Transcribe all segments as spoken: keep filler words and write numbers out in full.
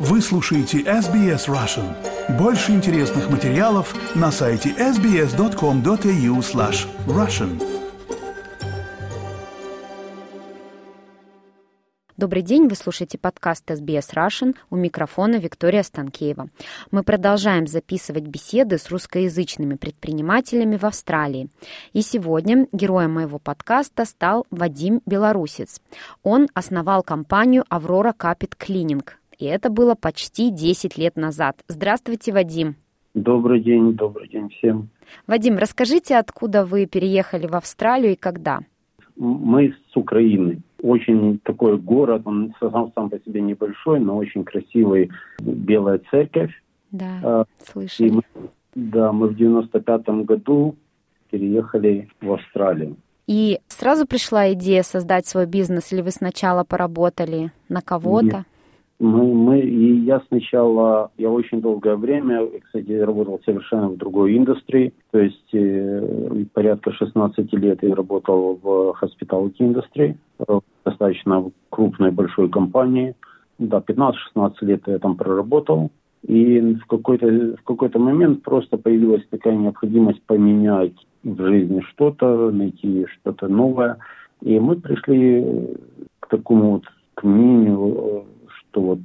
Вы слушаете эс би эс Russian. Больше интересных материалов на сайте эс би эс точка ком точка эй ю слэш Russian. Добрый день, вы слушаете подкаст эс би эс Russian, у микрофона Виктория Станкеева. Мы продолжаем записывать беседы с русскоязычными предпринимателями в Австралии. И сегодня героем моего подкаста стал Вадим Белорусец. Он основал компанию Aurora Carpet Cleaning, и это было почти десять лет назад. Здравствуйте, Вадим. Добрый день, добрый день всем. Вадим, расскажите, откуда вы переехали в Австралию и когда? Мы с Украины. Очень такой город, он сам, сам по себе небольшой, но очень красивый. Белая церковь. Да, а, слышали. И мы, да, мы в девяносто пятом году переехали в Австралию. И сразу пришла идея создать свой бизнес, или вы сначала поработали на кого-то? Нет. Мы, мы, и я сначала, я очень долгое время, кстати, работал совершенно в другой индустрии, то есть э, порядка шестнадцать лет я работал в hospitality индустрии, в достаточно крупной большой компании, да, пятнадцать-шестнадцать лет я там проработал, и в какой-то, в какой-то момент просто появилась такая необходимость поменять в жизни что-то, найти что-то новое, и мы пришли к такому вот, к мнению, что вот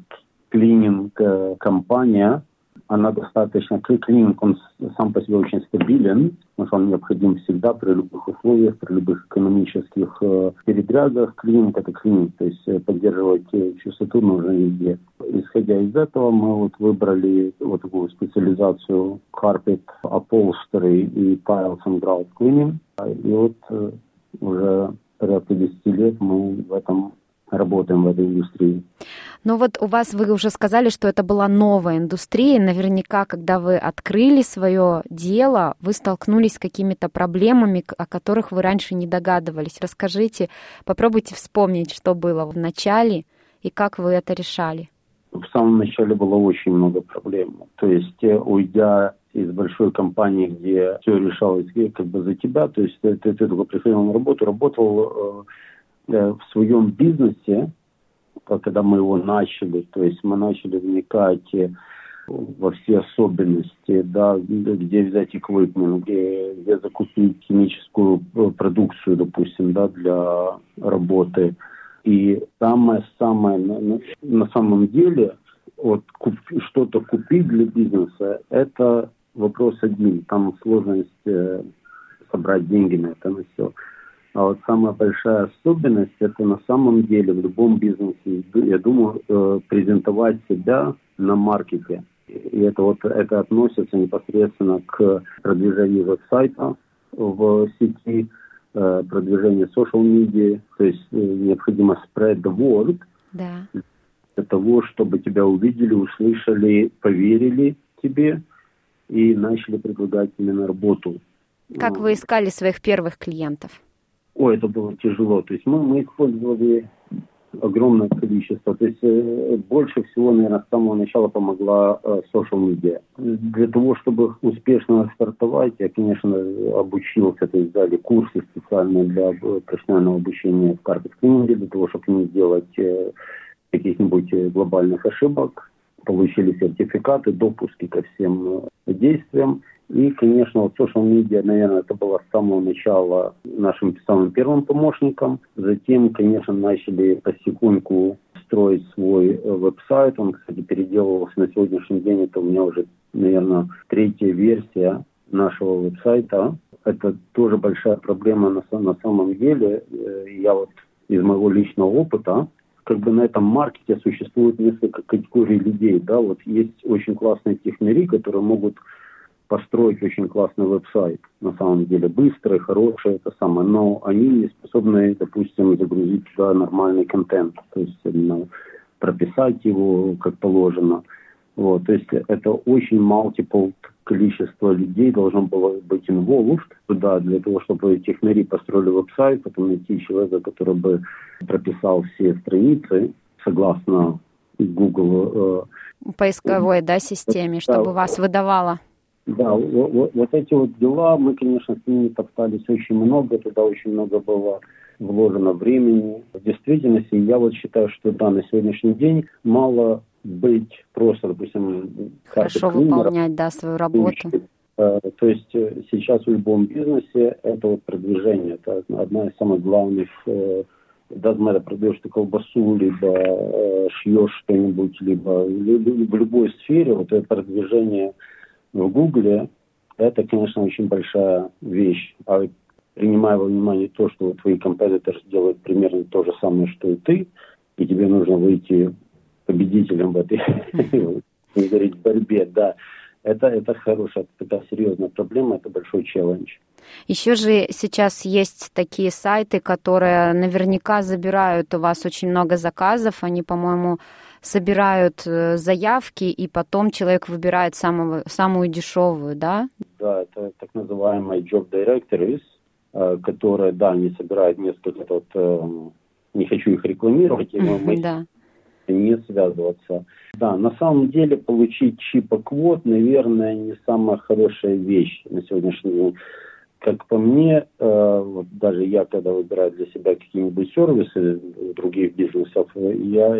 клининг-компания, она достаточно, клининг, он сам по себе очень стабилен, потому что он необходим всегда при любых условиях, при любых экономических э, передрягах. Клининг – это клининг, то есть поддерживать чистоту нужно везде. Исходя из этого, мы вот выбрали вот такую специализацию Carpet, Upholstery и Tiles and Grout Cleaning. И вот э, уже порядка десять лет мы в этом работаем в этой индустрии. Ну вот у вас, вы уже сказали, что это была новая индустрия. Наверняка, когда вы открыли свое дело, вы столкнулись с какими-то проблемами, о которых вы раньше не догадывались. Расскажите, попробуйте вспомнить, что было в начале и как вы это решали. В самом начале было очень много проблем. То есть, уйдя из большой компании, где все решалось как бы за тебя, то есть ты, ты, ты только приходил на работу, работал э, в своем бизнесе, когда мы его начали, то есть мы начали вникать во все особенности, да, где взять эквипмент, где, где закупить химическую продукцию, допустим, да, для работы. И самое-самое на, на самом деле, вот куп, что-то купить для бизнеса, это вопрос один. Там сложность э, собрать деньги на это, на все. А вот самая большая особенность – это на самом деле в любом бизнесе, я думаю, э, презентовать себя на маркете. И это вот это относится непосредственно к продвижению веб-сайта в сети, э, продвижению social media, то есть э, необходимо spread the word, да, для того, чтобы тебя увидели, услышали, поверили тебе и начали предлагать именно работу. Как вы искали своих первых клиентов? Ой, это было тяжело. То есть мы, мы использовали огромное количество. То есть э, больше всего, наверное, с самого начала помогла э, social media. Для того, чтобы успешно стартовать, я, конечно, обучился, то есть дали курсы специальные для профессионального обучения в Carpet Cleaning, для того, чтобы не сделать э, каких-нибудь глобальных ошибок. Получили сертификаты, допуски ко всем э, действиям. И, конечно, вот social media, наверное, это было с самого начала нашим самым первым помощником. Затем, конечно, начали потихоньку строить свой веб-сайт. Он, кстати, переделывался на сегодняшний день. Это у меня уже, наверное, третья версия нашего веб-сайта. Это тоже большая проблема на, на самом деле. Я вот из моего личного опыта, как бы на этом маркете существует несколько категорий людей. Да? Вот есть очень классные технари, которые могут построить очень классный веб-сайт, на самом деле, быстрый, хороший, это самое, но они не способны, допустим, загрузить туда нормальный контент, то есть ну, прописать его как положено. Вот, то есть это очень multiple количество людей должно было быть involved туда, для того, чтобы технари построили веб-сайт, потом найти человека, который бы прописал все страницы согласно Google. Э, Поисковой, да, системе, чтобы да, вас выдавало. Да, вот, вот эти вот дела, мы, конечно, с ними топтались очень много, туда очень много было вложено времени. В действительности, я вот считаю, что да, на сегодняшний день мало быть просто, допустим, хорошо выполнять, да, свою работу. То есть сейчас в любом бизнесе это вот продвижение, это одна из самых главных, даже когда продаешь ты колбасу, либо шьешь что-нибудь, либо в любой сфере, вот это продвижение в Гугле, это, конечно, очень большая вещь. А принимая во внимание то, что твои компетиторы делают примерно то же самое, что и ты, и тебе нужно выйти победителем в этой говорить, борьбе, да. Это, это хорошая, такая серьезная проблема, это большой челлендж. Еще же сейчас есть такие сайты, которые наверняка забирают у вас очень много заказов. Они, по-моему, собирают заявки, и потом человек выбирает самого, самую дешевую, да? Да, это так называемые job directories, которые, да, они собирают несколько, вот, не хочу их рекламировать, но мы... Да. Не связываться. Да, на самом деле получить чипа-квот, наверное, не самая хорошая вещь на сегодняшний день. Как по мне, э, вот даже я, когда выбираю для себя какие-нибудь сервисы других бизнесов, я,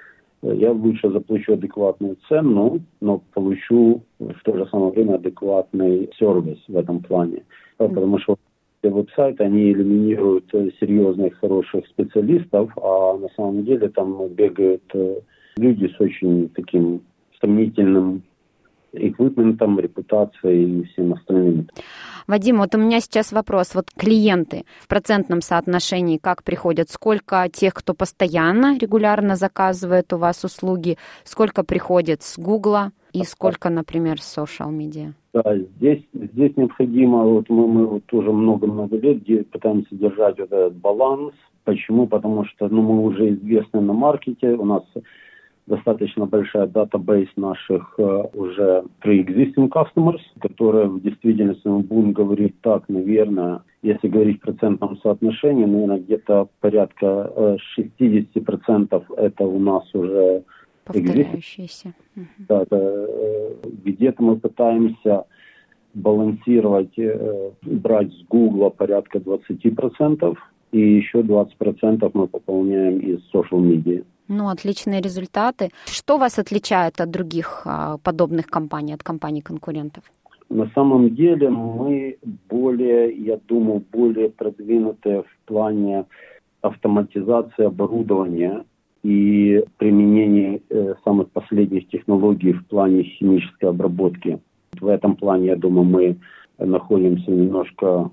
я лучше заплачу адекватную цену, но получу в то же самое время адекватный сервис в этом плане. Потому что веб-сайты, они элиминируют серьезных, хороших специалистов, а на самом деле там бегают люди с очень таким сомнительным эквипментом, репутацией и всем остальным. Вадим, вот у меня сейчас вопрос. Вот клиенты в процентном соотношении как приходят? Сколько тех, кто постоянно, регулярно заказывает у вас услуги? Сколько приходит с Гугла? И сколько, например, с social media? Да, здесь, здесь необходимо, вот мы, мы вот уже много-много лет пытаемся держать вот этот баланс. Почему? Потому что ну, мы уже известны на маркете, у нас достаточно большая датабейс наших uh, уже pre-existing customers, которые в действительности, мы будем говорить так, наверное, если говорить в процентном соотношении, наверное, где-то порядка uh, шестьдесят процентов это у нас уже повторяющиеся. Да, это, где-то мы пытаемся балансировать, брать с Гугла порядка двадцать процентов, и еще двадцать процентов мы пополняем из social media. Ну, отличные результаты. Что вас отличает от других а, подобных компаний, от компаний-конкурентов? На самом деле мы более, я думаю, более продвинутые в плане автоматизации оборудования и применения э, самых последних технологий в плане химической обработки. В этом плане, я думаю, мы находимся немножко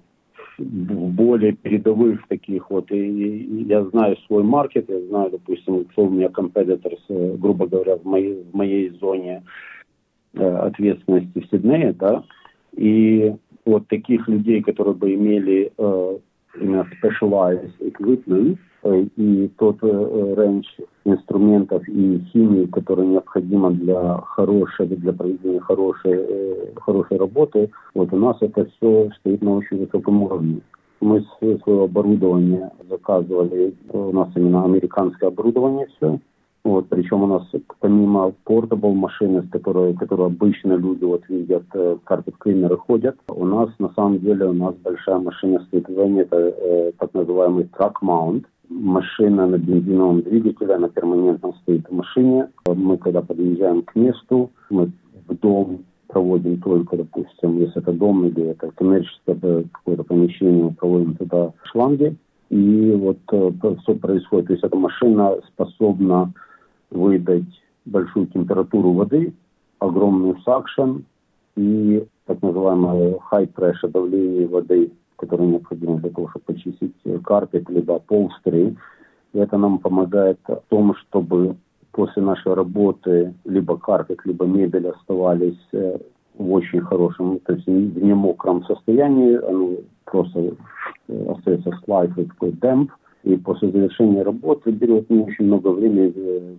в более передовых таких вот. И, и я знаю свой маркет, я знаю, допустим, кто у меня компетитор, грубо говоря, в моей, в моей зоне э, ответственности в Сиднее, да. И вот таких людей, которые бы имели э, именно specialized equipment, и тот э, рейндж инструментов и химии, которая необходима для хорошей, для проведения хорошей, э, хорошей работы, вот у нас это все стоит на очень высоком уровне. Мы свое оборудование заказывали, у нас именно американское оборудование все. Вот, причем у нас помимо portable машины, с которой, которую обычно люди вот видят, carpet cleaner ходят, у нас на самом деле у нас большая машина стоит в зоне, это э, так называемый truck mount. Машина на бензиновом двигателе, она перманентно стоит в машине. Мы когда подъезжаем к месту, мы в дом проводим только, допустим, если это дом или это коммерческое какое-то помещение, мы проводим туда шланги. И вот все происходит. То есть эта машина способна выдать большую температуру воды, огромную suction и так называемое high pressure давление воды, которое необходимо для того, чтобы почистить карпет, либо upholstery. И это нам помогает в том, чтобы после нашей работы либо карпет, либо мебель оставались в очень хорошем, то есть в немокром состоянии, они просто остается slightly такой damp, и после завершения работы берет не очень много времени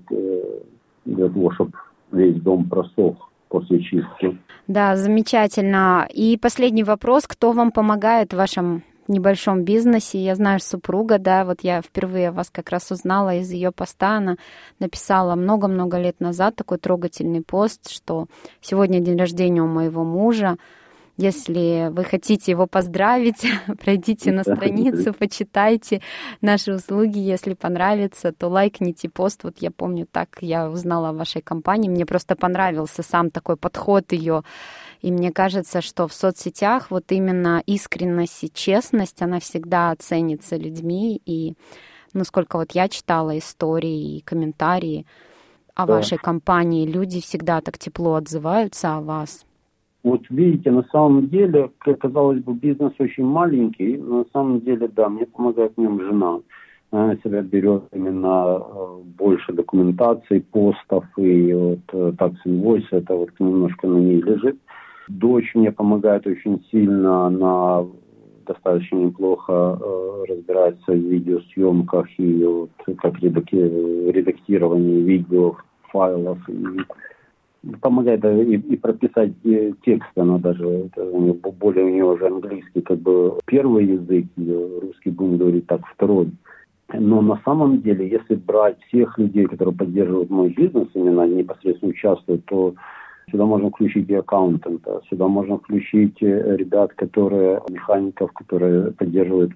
для того, чтобы весь дом просох после чистки. Да, замечательно. И последний вопрос. Кто вам помогает в вашем небольшом бизнесе? Я знаю, супруга, да, вот я впервые вас как раз узнала из ее поста. Она написала много-много лет назад такой трогательный пост, что сегодня день рождения у моего мужа, Если вы хотите его поздравить, пройдите на страницу, почитайте наши услуги. Если понравится, то лайкните пост. Вот я помню, так я узнала о вашей компании. Мне просто понравился сам такой подход ее. И мне кажется, что в соцсетях вот именно искренность и честность, она всегда ценится людьми. И ну, сколько вот я читала истории и комментарии о да. вашей компании, люди всегда так тепло отзываются о вас. Вот видите, на самом деле, казалось бы, бизнес очень маленький, но на самом деле, да, мне помогает в нем жена. Она на себя берет именно больше документации, постов и вот такс инвойс, это вот немножко на ней лежит. Дочь мне помогает очень сильно, она достаточно неплохо э, разбирается в видеосъемках и вот как редакти- редактирование видео, файлов. И помогает и, и прописать и тексты, она даже, это, у нее, более у нее уже английский как бы первый язык, русский, будем говорить так, второй. Но на самом деле, если брать всех людей, которые поддерживают мой бизнес, именно непосредственно участвуют, то сюда можно включить и аккаунтента, сюда можно включить ребят, которые, механиков, которые поддерживают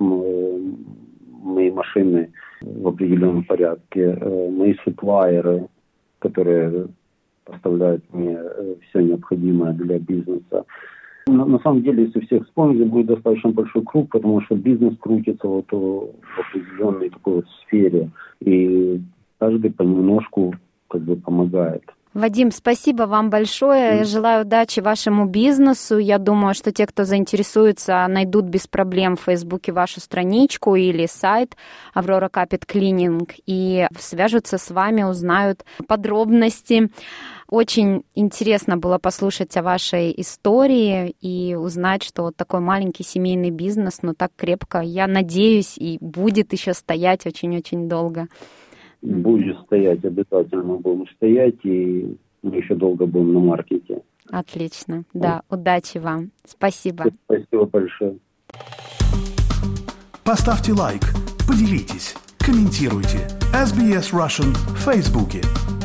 мои машины в определенном порядке, мои суплайеры, которые поставляют мне все необходимое для бизнеса. На, на самом деле, если всех вспомнить, будет достаточно большой круг, потому что бизнес крутится вот в определенной такой вот сфере, и каждый понемножку как бы помогает. Вадим, спасибо вам большое. Я желаю удачи вашему бизнесу. Я думаю, что те, кто заинтересуется, найдут без проблем в Фейсбуке вашу страничку или сайт Aurora Carpet Cleaning и свяжутся с вами, узнают подробности. Очень интересно было послушать о вашей истории и узнать, что вот такой маленький семейный бизнес, но так крепко, я надеюсь, и будет еще стоять очень-очень долго. Будет стоять, обязательно будем стоять, и мы еще долго будем на маркете. Отлично. Да, вот. Удачи вам. Спасибо. Спасибо большое. Поставьте лайк, поделитесь, комментируйте. эс би эс Russian в Фейсбуке.